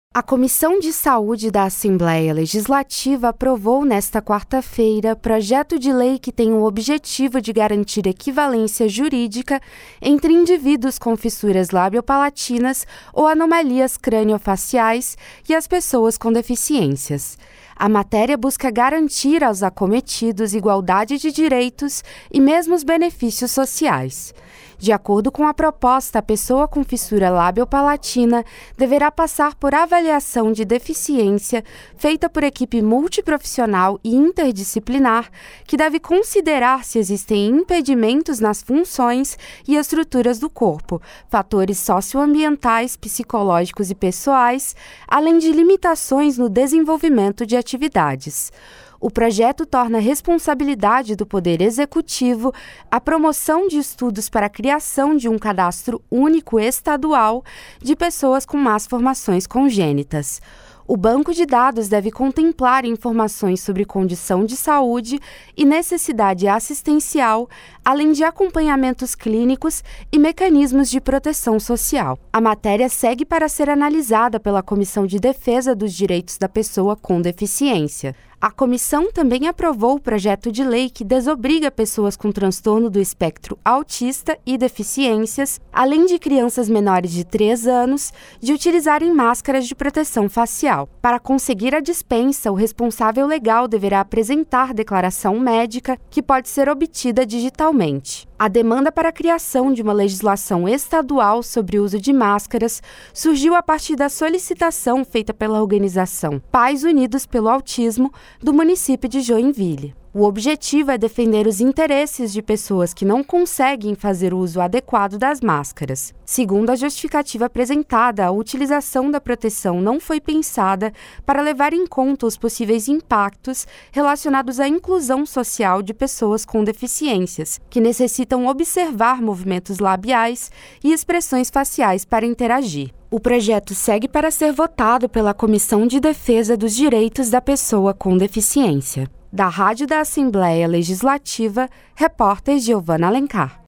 A Comissão de Saúde da Assembleia Legislativa aprovou nesta quarta-feira projeto de lei que tem o objetivo de garantir equivalência jurídica entre indivíduos com fissuras labiopalatinas ou anomalias crâniofaciais e as pessoas com deficiências. A matéria busca garantir aos acometidos igualdade de direitos e mesmos benefícios sociais. De acordo com a proposta, a pessoa com fissura labiopalatina deverá passar por avaliação de deficiência feita por equipe multiprofissional e interdisciplinar, que deve considerar se existem impedimentos nas funções e estruturas do corpo, fatores socioambientais, psicológicos e pessoais, além de limitações no desenvolvimento de atividades. O projeto torna a responsabilidade do Poder Executivo a promoção de estudos para a criação de um cadastro único estadual de pessoas com más formações congênitas. O banco de dados deve contemplar informações sobre condição de saúde e necessidade assistencial, além de acompanhamentos clínicos e mecanismos de proteção social. A matéria segue para ser analisada pela Comissão de Defesa dos Direitos da Pessoa com Deficiência. A comissão também aprovou o projeto de lei que desobriga pessoas com transtorno do espectro autista e deficiências, além de crianças menores de 3 anos, de utilizarem máscaras de proteção facial. Para conseguir a dispensa, o responsável legal deverá apresentar declaração médica que pode ser obtida digitalmente. A demanda para a criação de uma legislação estadual sobre o uso de máscaras surgiu a partir da solicitação feita pela organização Pais Unidos pelo Autismo do município de Joinville. O objetivo é defender os interesses de pessoas que não conseguem fazer o uso adequado das máscaras. Segundo a justificativa apresentada, a utilização da proteção não foi pensada para levar em conta os possíveis impactos relacionados à inclusão social de pessoas com deficiências, que necessitam observar movimentos labiais e expressões faciais para interagir. O projeto segue para ser votado pela Comissão de Defesa dos Direitos da Pessoa com Deficiência. Da Rádio da Assembleia Legislativa, repórter Giovana Alencar.